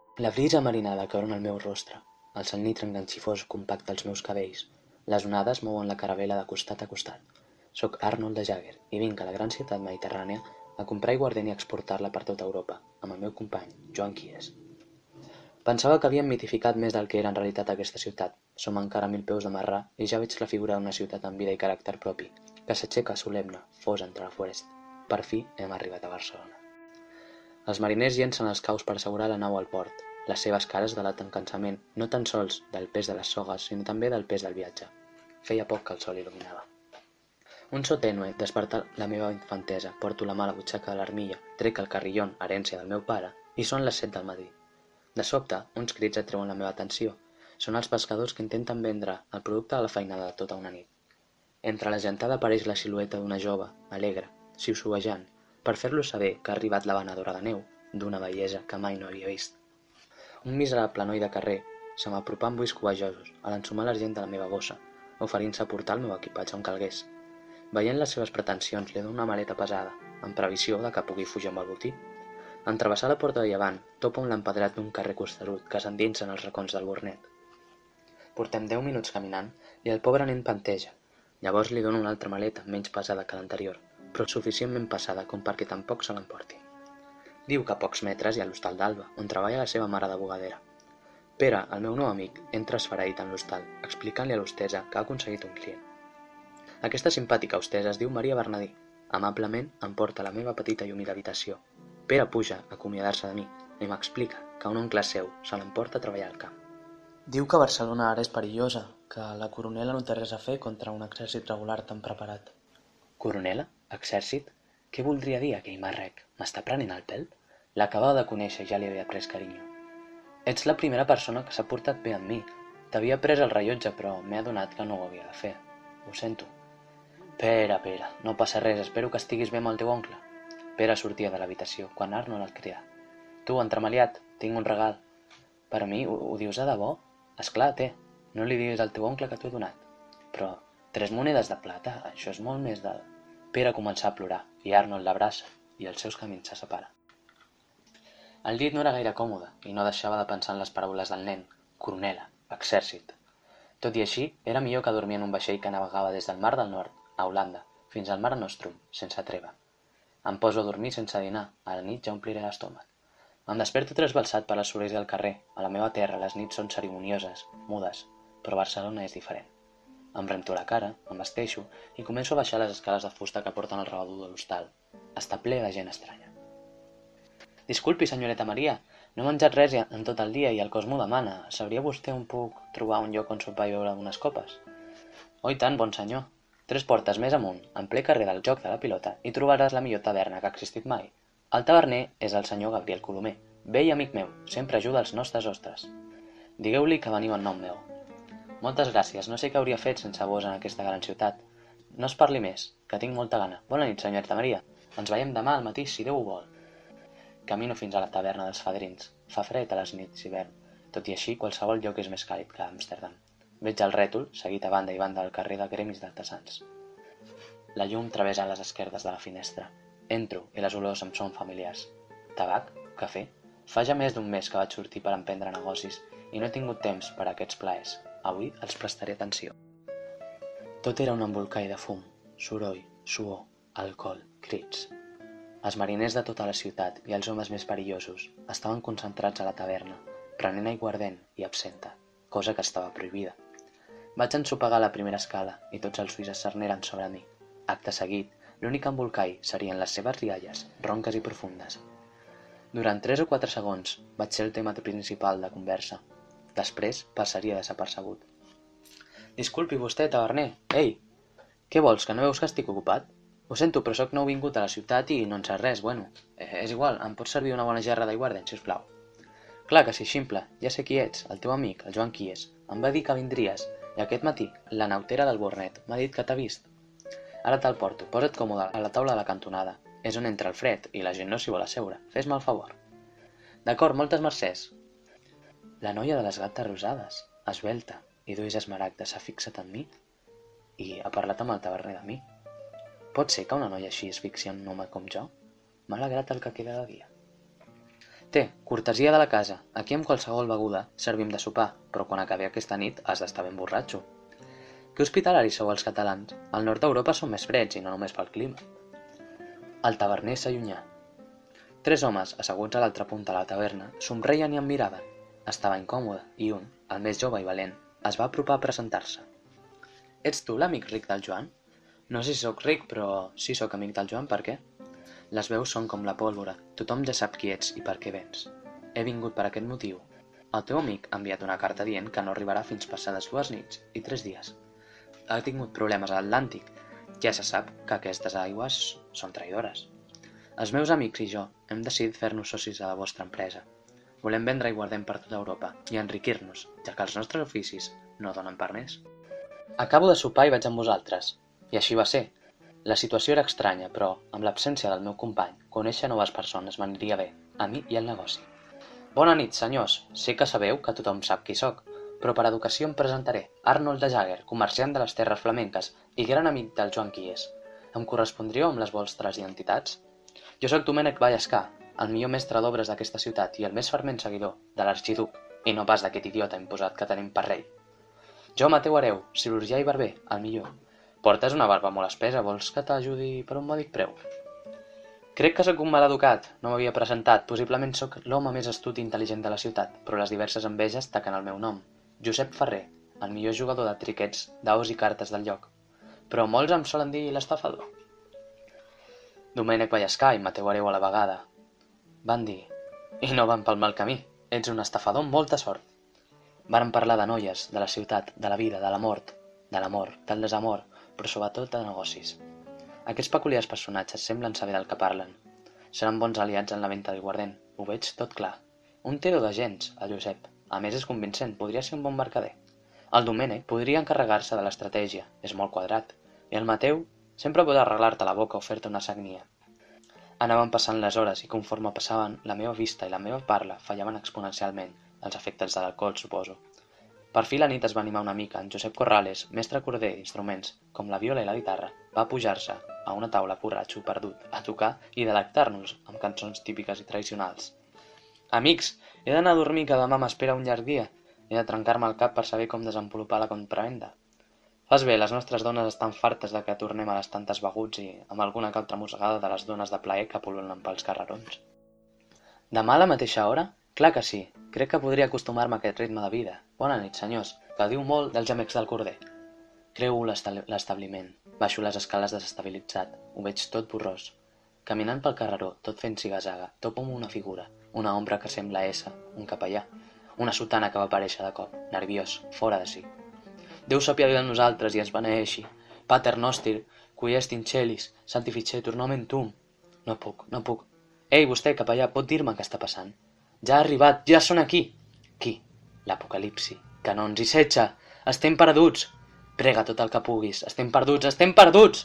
La brisa marinada corona el meu rostre, el sant nitre enganxifós compacta els meus cabells, les onades mouen la caravela de costat a costat. Soc Arnold de Jagger i vinc a la gran ciutat mediterrània a comprar aiguardent i exportar-la per tota Europa, amb el meu company, Joan Quies. Pensava que havíem mitificat més del que era en realitat aquesta ciutat. Som encara a 1000 peus de marrà i ja veig la figura d'una ciutat amb vida i caràcter propi, que s'aixeca solemne, fosa entre la forest. Per fi hem arribat a Barcelona. Els mariners llencen els caus per assegurar la nau al port. Les seves cares delaten cansament, no tan sols del pes de les sogues, sinó també del pes del viatge. Feia poc que el sol il·luminava. Un so tènue desperta la meva infantesa. Porto la mà a la butxaca de l'armilla, trec el carrillon, herència del meu pare, i són les 7 del matí. De sobte, uns crits atreuen la meva atenció. Són els pescadors que intenten vendre el producte de la feinada de tota una nit. Entre la gentada apareix la silueta d'una jove, alegre, xiuxiuejant, per fer-los saber que ha arribat la venedora de neu, d'una bellesa que mai no havia vist. Un miserable noi de carrer se m'apropà amb ulls cobejosos, a l'ensumar l'argent de la meva bossa, oferint-se a portar el meu equipatge on calgués. Veient les seves pretensions, li dono una maleta pesada, en previsió de que pugui fugir amb el botí. En travessar la porta de llevant, topa un lampedrat d'un carrer costerut que s'endinsa en els racons del Burnet. Portem 10 minuts caminant i el pobre nen panteja. Llavors li dono una altra maleta, menys pesada que l'anterior, però suficientment pesada com perquè tampoc se l'emporti. Diu que a pocs metres hi ha l'hostal d'Alba, on treballa la seva mare de bugadera. Pere, el meu nou amic, entra esfereït en l'hostal, explicant-li a l'hostessa que ha aconseguit un client. Aquesta simpàtica hostessa es diu Maria Bernadí. Amablement em porta a la meva petita i humil habitació. Pere puja a acomiadar-se de mi i m'explica que un oncle seu se l'emporta a treballar al camp. Diu que Barcelona ara és perillosa, que la coronela no té res a fer contra un exèrcit regular tan preparat. Coronela? Exèrcit? Què voldria dir aquell marrec? M'està prenent el pèl? L'acabava de conèixer i ja li havia pres carinyo. Ets la primera persona que s'ha portat bé amb mi. T'havia pres el rellotge, però m'he adonat que no ho havia de fer. Ho sento. Pere, no passa res, espero que estiguis bé amb el teu oncle. Pere sortia de l'habitació, quan Arnold el cridà. Tu, entremaliat, tinc un regal. Per a mi, ho dius a debò? Esclar, té. No li diguis al teu oncle que t'ho he donat. Però 3 monedes de plata, això és molt més de... Pere començà a plorar, i Arnold l'abraça, i els seus camins se separen. El llit no era gaire còmode, i no deixava de pensar en les paraules del nen. Coronela, exèrcit. Tot i així, era millor que dormir en un vaixell que navegava des del Mar del Nord, a Holanda, fins al Mar Nostrum, sense treva. Em poso a dormir sense dinar, a la nit ja ompliré l'estómac. Em desperto trasbalsat per les sorolls del carrer. A la meva terra les nits són cerimonioses, mudes, però Barcelona és diferent. Em rento la cara, em vesteixo i començo a baixar les escales de fusta que porten al rebedor de l'hostal. Està ple de gent estranya. Disculpi, senyoreta Maria, no he menjat res en tot el dia i el cos m'ho demana. Sabria vostè on puc trobar un lloc on sopar i beure unes copes? Oh, i tant, bon senyor. 3 portes més amunt, en ple carrer del Joc de la Pilota, hi trobaràs la millor taverna que ha existit mai. El taverner és el senyor Gabriel Colomer, vell amic meu, sempre ajuda els nostres hostes. Digueu-li que veniu en nom meu. Moltes gràcies, no sé què hauria fet sense vos en aquesta gran ciutat. No es parli més, que tinc molta gana. Bona nit, senyoreta Maria. Ens veiem demà al matí, si Déu ho vol. Camino fins a la taverna dels Fadrins. Fa fred a les nits d'hivern. Tot i així, qualsevol lloc és més càlid que Amsterdam. Veig el rètol, seguit a banda i banda del carrer de gremis d'artesans. La llum travessa les esquerdes de la finestra. Entro i les olors em són familiars. Tabac? Cafè? Fa ja més d'un mes que vaig sortir per emprendre negocis i no he tingut temps per a aquests plaers. Avui els prestaré atenció. Tot era un embolcall de fum, soroll, suor, alcohol, crits. Els mariners de tota la ciutat i els homes més perillosos estaven concentrats a la taverna, prenent aiguardent i absenta, cosa que estava prohibida. Vaig ensopegar la primera escala i tots els ulls es cerneren sobre mi. Acte seguit, l'únic embolcall serien les seves rialles, ronques i profundes. Durant 3 o 4 segons vaig ser el tema principal de conversa. Després passaria desapercebut. Disculpi vostè, taverner. Ei! Què vols, que no veus que estic ocupat? Ho sento, però sóc nouvingut a la ciutat i no en saps res, bueno. És igual, em pots servir una bona gerra d'aiguardent, sisplau? Clar que sí, ximple, ja sé qui ets, el teu amic, el Joan Quies. Em va dir que vindries, i aquest matí, la nautera del Burnet m'ha dit que t'ha vist. Ara te'l porto, posa't còmode a la taula de la cantonada. És on entra el fred i la gent no s'hi vol asseure. Fes-me el favor. D'acord, moltes mercès. La noia de les gates rosades, esvelta i d'ulls esmaragdes, s'ha fixat en mi i ha parlat amb el taverner de mi. Pot ser que una noia així es fixi en un home com jo? M'ha alegrat el que queda de dia. Té, cortesia de la casa. Aquí amb qualsevol beguda servim de sopar, però quan acabi aquesta nit has d'estar ben borratxo. Que hospitalaris sou els catalans? Al nord d'Europa són més freds i no només pel clima. El taverner s'allunyà. 3 homes, asseguts a l'altra punta de la taverna, somreien i em miraven. Estava incòmode i un, el més jove i valent, es va apropar a presentar-se. Ets tu l'amic ric del Joan? No sé si sóc ric, però sí sóc amic del Joan, per què? Les veus són com la pólvora, tothom ja sap qui ets i per què vens. He vingut per aquest motiu. El teu amic ha enviat una carta dient que no arribarà fins passades 2 nits i 3 dies. Ha tingut problemes a l'Atlàntic. Ja se sap que aquestes aigües són traïdores. Els meus amics i jo hem decidit fer-nos socis a la vostra empresa. Volem vendre aiguardent per tota Europa i enriquir-nos, ja que els nostres oficis no donen per més. Acabo de sopar i vaig amb vosaltres. I així va ser. La situació era estranya, però, amb l'absència del meu company, conèixer noves persones m'aniria bé, a mi i al negoci. Bona nit, senyors. Sé que sabeu que tothom sap qui sóc, però per educació em presentaré. Arnold de Jager, comerciant de les terres flamenques i gran amic del Joan Quies. Em correspondríeu amb les vostres identitats? Jo sóc Domènec Vallescà, el millor mestre d'obres d'aquesta ciutat i el més fervent seguidor de l'arxiduc, i no pas d'aquest idiota imposat que tenim per rei. Jo, Mateu Hereu, cirurgià i barber, el millor. Portes una barba molt espesa, vols que t'ajudi per un mòdic preu? Crec que sóc un maleducat, no m'havia presentat, possiblement sóc l'home més astut i intel·ligent de la ciutat, però les diverses enveges taquen el meu nom. Josep Ferrer, el millor jugador de triquets, daus i cartes del lloc. Però molts em solen dir l'estafador. Domènec Vallescà i Mateu Hereu a la vegada. Van dir, i no van pel mal camí, ets un estafador amb molta sort. Varen parlar de noies, de la ciutat, de la vida, de la mort, de l'amor, del desamor, però sobretot de negocis. Aquests peculiars personatges semblen saber del que parlen. Seran bons aliats en la venta d'aiguardent, ho veig tot clar. Un tero de gens, el Josep. A més és convincent, podria ser un bon mercader. El Domènec podria encarregar-se de l'estratègia, és molt quadrat. I el Mateu sempre pot arreglar-te la boca o fer-te una sagnia. Anaven passant les hores i conforme passaven, la meva vista i la meva parla fallaven exponencialment, els efectes de l'alcohol, suposo. Per fi la nit es va animar una mica. En Josep Corrales, mestre corder d'instruments, com la viola i la guitarra, va pujar-se a una taula borratxo perdut a tocar i delectar-nos amb cançons típiques i tradicionals. Amics, he d'anar a dormir que demà m'espera un llarg dia. He de trencar-me el cap per saber com desenvolupar la compravenda. Fas bé, les nostres dones estan fartes de que tornem a les tantes beguts i amb alguna que altra mossegada de les dones de plaer que pul·lulen pels carrerons. Demà a la mateixa hora? Clar que sí. Crec que podria acostumar-me a aquest ritme de vida. Bona nit, senyors. Gaudiu molt dels gemecs del corder. Creu l'establiment. Baixo les escales desestabilitzat. Ho veig tot borrós. Caminant pel carreró, tot fent ziga-zaga, topo amb una figura, una ombra que sembla ésser, un capellà. Una sotana que va aparèixer de cop, nerviós, fora de si. Déu s'apiadi de nosaltres i es beneeixi. Pater Nostir, qui est in celis, sanctificetur nomen tuum. No puc. Ei, vostè, capellà, pot dir-me què està passant? Ja ha arribat, ja són aquí. Qui? L'apocalipsi. Canons i setge. Estem perduts. Prega tot el que puguis. Estem perduts.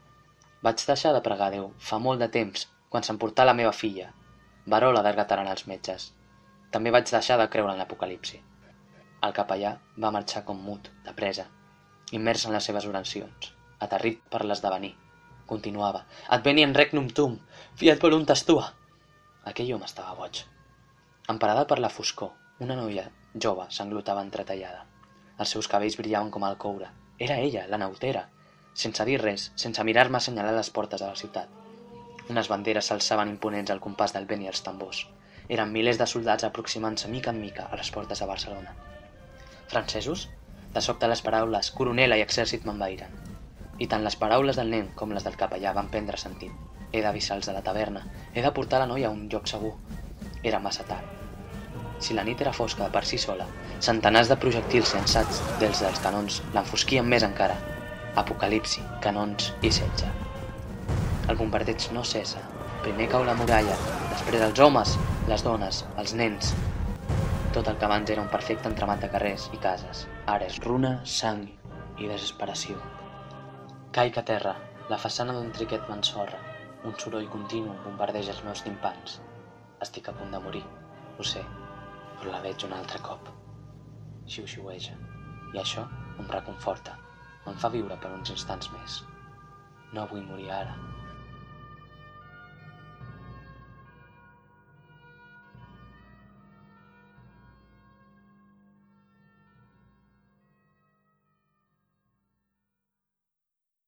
Vaig deixar de pregar a Déu fa molt de temps, quan s'emportà la meva filla. Baró la desgataran els metges. També vaig deixar de creure en l'apocalipsi. El capellà va marxar com mut, de presa, immers en les seves oracions, aterrit per l'esdevenir. Continuava. Advenient regnum tuum, fiat voluntas tua. Aquell home estava boig. Emparada per la foscor, una noia jove s'englotava entretallada. Els seus cabells brillaven com el coure. Era ella, la nautera. Sense dir res, sense mirar-me assenyalar les portes de la ciutat. Unes banderes s'alçaven imponents al compàs del vent i els tambors. Eren milers de soldats aproximant-se mica en mica a les portes de Barcelona. Francesos? De sobte les paraules coronela i exèrcit m'envairen. I tant les paraules del nen com les del capellà van prendre sentit. He d'avisar-los de la taverna. He de portar la noia a un lloc segur. Era massa tard. Si la nit era fosca per si sola, centenars de projectils llançats dels canons l'enfosquien més encara. Apocalipsi, canons i setge. El bombardeig no cessa. Primer cau la muralla, després els homes, les dones, els nens. Tot el que abans era un perfecte entramat de carrers i cases. Ara és runa, sang i desesperació. Caic a terra, la façana d'un triquet m'ensorra. Un soroll continu bombardeja els meus timpans. Estic a punt de morir, ho sé, però la veig un altre cop. Xiu-xiueja, i això em reconforta, em fa viure per uns instants més. No vull morir ara.